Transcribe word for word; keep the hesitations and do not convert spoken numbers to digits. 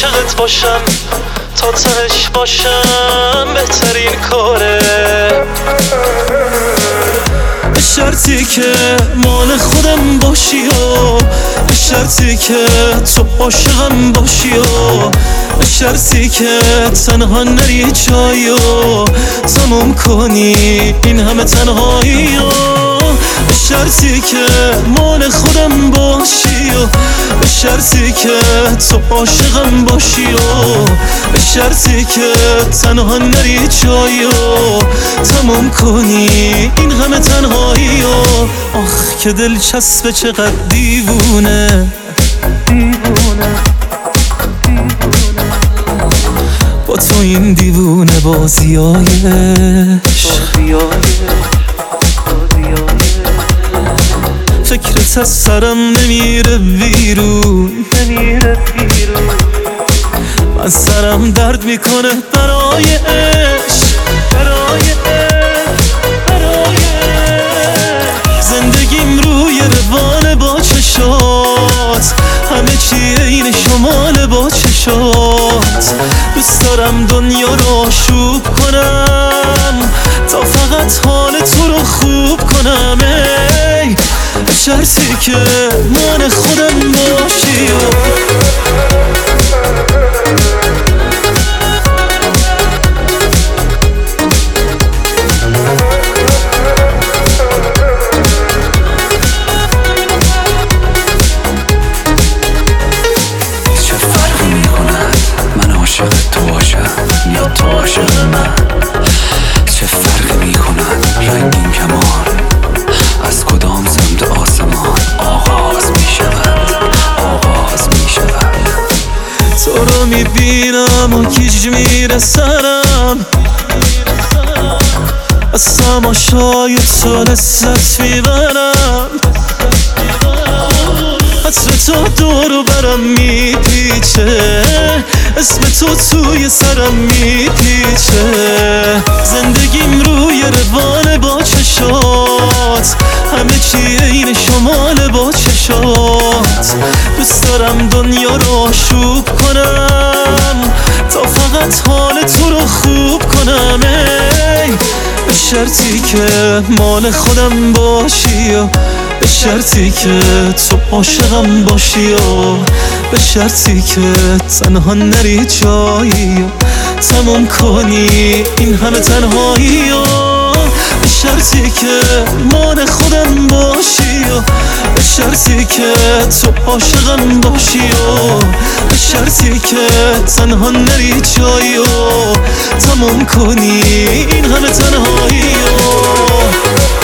عاشقت باشم تا تهش باشم بهترین کاره، به شرطی که مال خودم باشی و به شرطی که تو عاشقم باشی و به شرطی که تنها نری جایی و تموم کنی این همه تنهایی و به شرطی که مال خودم باشی و به شرطی که تو عاشقم باشی و به شرطی که تنها نری جایی و تموم کنی این همه تنهایی و آخ که دلچسبه چقدر دیوونه دیوونه با تو این دیوونه بازیایش فکرت از سرم نمیره بیرون من سرم درد میکنه برای عشق برای برای زندگیم روی روان با چشات همه چی این شمال با چشات دوست دارم دنیا رو آشوب کنم تا فقط حال تو رو خوب کنم ای به شرطی که من خودم باشی چه فرقی میکند من عاشق تو باشم یا تو عاشق من؟ چه فرقی میکند رنگین کمان از کدام سمت آسمان آغاز میشود آغاز میشود؟ تو رو میبینم و گیج میره سرم از تماشای تو لذت میبرم عطر تو دورو برم میپیچه اسم تو توی سرم میپیچه زندگیم روی روان با چشات همه چی این شمال با چشات دوست دارم دنیا رو آشوب کنم تا فقط حال تو رو خوب کنم ای به شرطی که مال خودم باشی و به شرطی که تو عاشقم باشی و به شرطی که تنها نری جایی و تموم کنی این همه تنهایی و به شرطی که مال خودم باشی و به شرطی که تو عاشقم باشی و به شرطی که تنها نری جایی و تموم کنی این همه تنهایی و